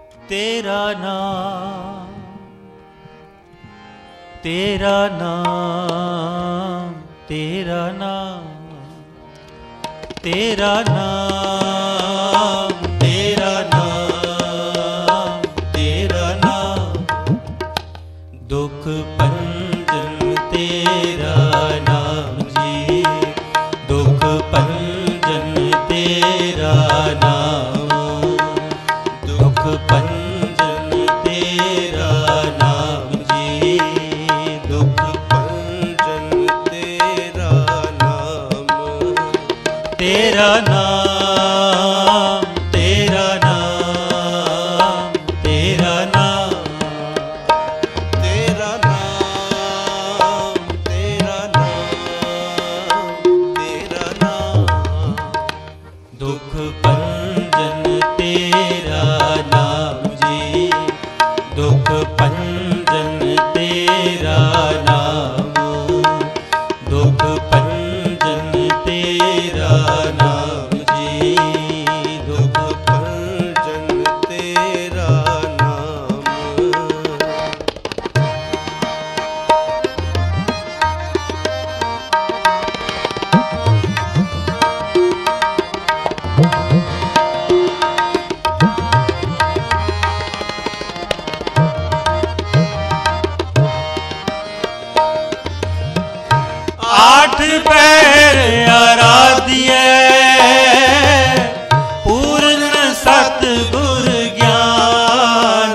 तेरा नाम, तेरा नाम, तेरा नाम, तेरा नाम, तेरा नाम, तेरा नाम, दुख पंजन तेरा नाम जी, दुख पंजन तेरा नाम, दुख पंजन तेरा नाम जी, दुख पंजन तेरा नाम, तेरा नाम, तेरा नाम, तेरा नाम, तेरा नाम, तेरा नाम, तेरा नाम, दुख पंजन तेरा नाम जी, दुख पंजन तेरा नाम, दुख पंजन तेरा नाम जी, दुख पंजन तेरा नाम। आठ पैर आराध्य पूर्ण सतगुर ज्ञान,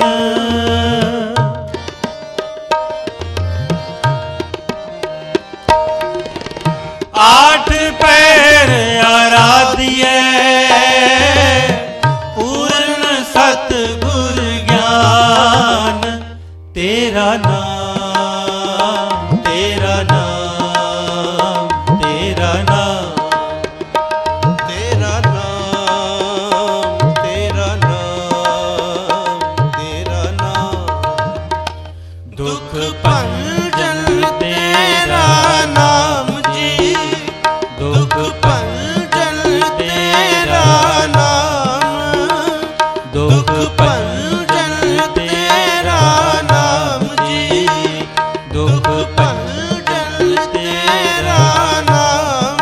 आठ पैर आराध्य पूर्ण सतगुर ज्ञान, तेरा नाम, तेरा नाम, तेरा नाम, तेरा नाम, तेरा नाम, तेरा नाम, दुख पंजन तेरा नाम जी, दुख पंजन तेरा नाम, दुख पंजन तेरा नाम जी, दुख पंजन तेरा नाम।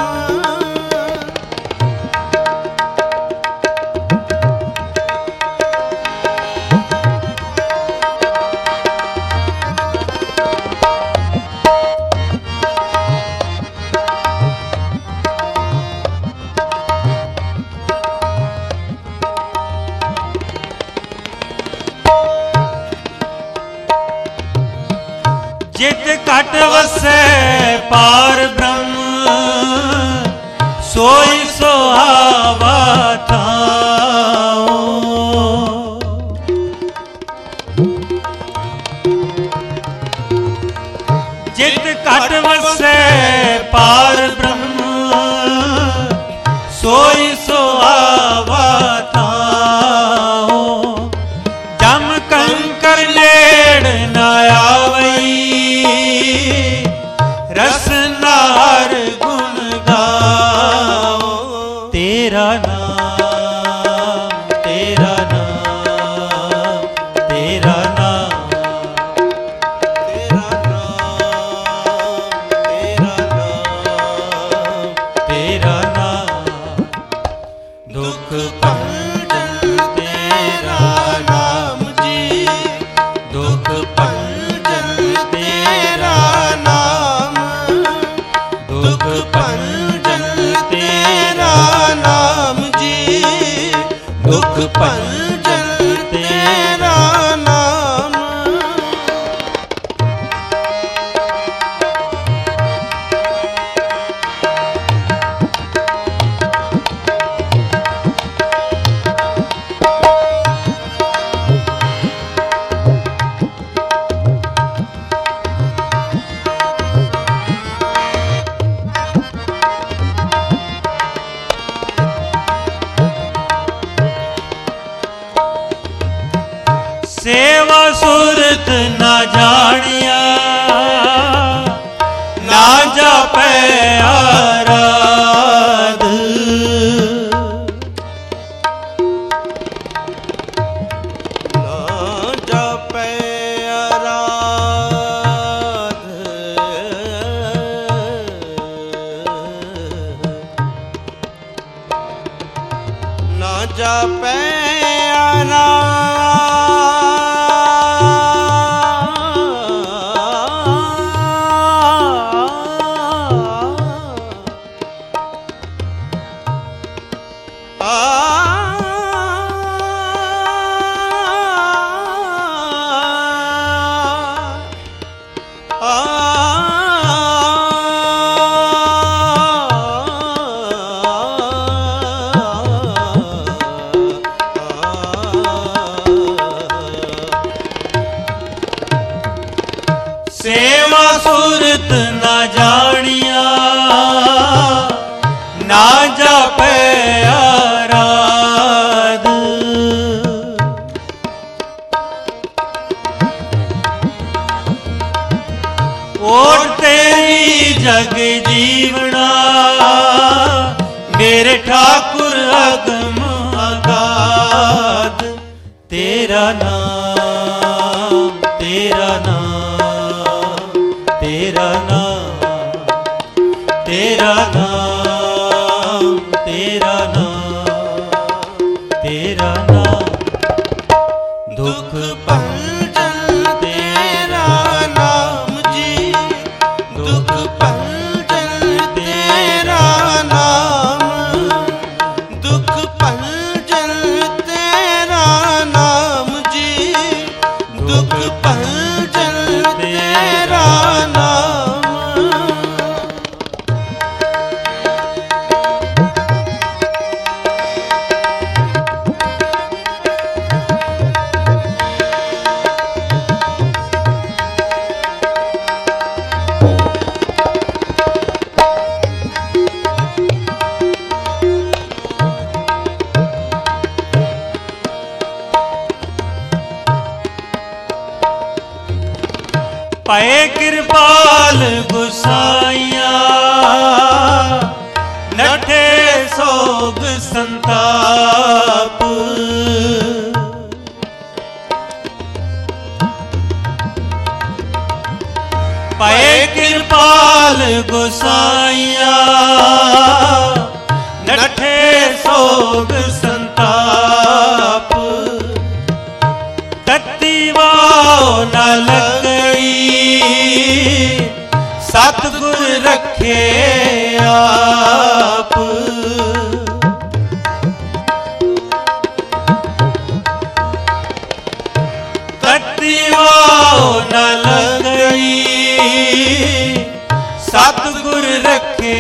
जित घट वसै पार ब्रह्म, सोई सुहावा ठाओ, जित घट वसै पार ब्रह्म, सोई सुहावा ठाओ, जम कंकर नेड़ न आवई, रसनार गुण गाओ, तेरा नाम, तेरा नाम, तेरा नाम, तेरा नाम, तेरा नाम, तेरा नाम, दुख पंजन तेरा नाम जी, दुख पंजन तेरा नाम, दुख पंजन तेरा नाम जी, दुख पंजन तेरा नाम। सेवा सुरत न जानिया, ना जापै आराध, जापै आराध, ना जापै सेवा सुरत ना जानिया, ना जापै आराध। ओट तेरी जग जीवना, मेरे ठाकुर अगम अगाध। तेरा नाम, तेरा नाम, तेरा नाम, तेरा नाम, तेरा नाम, तेरा नाम। दुख भंजन तेरा नाम जी, दुख भंजन तेरा नाम, दुख भंजन तेरा नाम जी, दुख भंजन तेरा नाम। पाए कृपाल गुसाइया, नठे सोग संताप। पाए कृपाल गुसाइया, नठे सोग संताप। तत्तीवाओ न लगई, सतगुर रखे आप। तत्तीवाओ न लगई, सतगुर रखे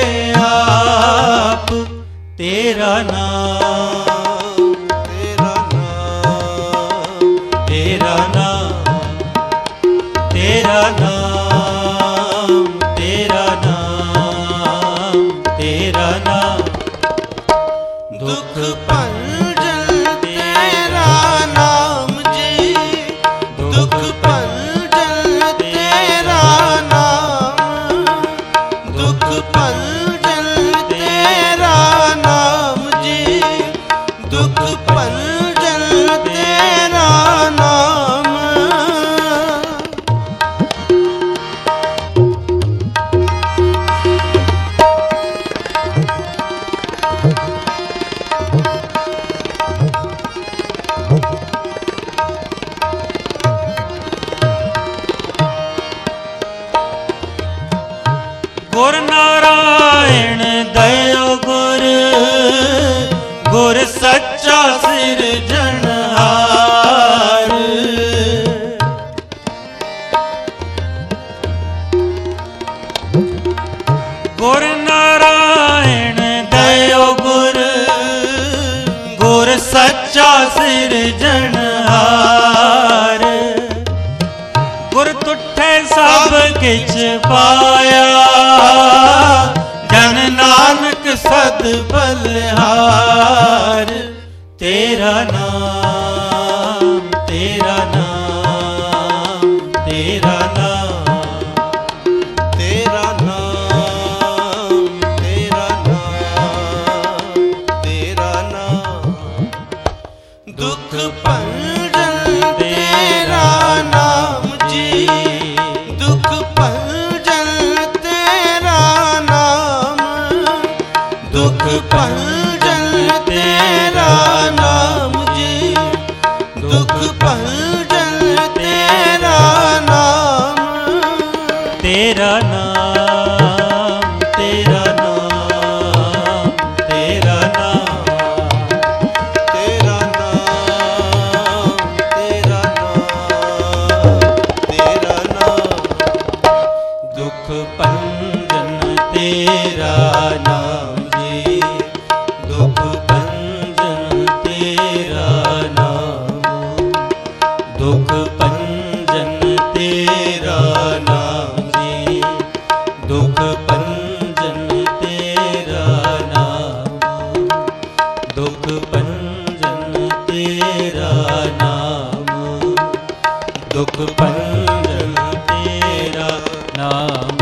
आप। तेरा नाम, तेरा नाम, तेरा नाम, तेरा नाम, तेरा नाम, तेरा नाम। दुख भंजन तेरा नाम जी, दुख भंजन तेरा नाम, दुख भंजन तेरा नाम जी, दुख भंजन तेरा नाम। गुर नारायण दयो गुर, गुर सच्चा सिरजनहार। गुर नारायण दयो गुर, गुर सच्चा सिरजनहार। गुर तुठे सब किछ पाया, जन नानक सद बलिहार। तेरा नाम, तेरा नाम, तेरा नाम, तेरा नाम, तेरा नाम, तेरा नाम। दुख भंजन तेरा भंजन तेरा नाम जी, दुख भंजन तेरा नाम, तेरा नाम, तेरा नाम, तेरा नाम, तेरा नाम, तेरा नाम, तेरा नाम, दुख भंजन तेरा नाम जी, दुख भंजन तेरा नाम, दुख भंजन तेरा नाम जी, दुख भंजन तेरा नाम, दुख भंजन तेरा नाम, दुख भंजन तेरा नाम।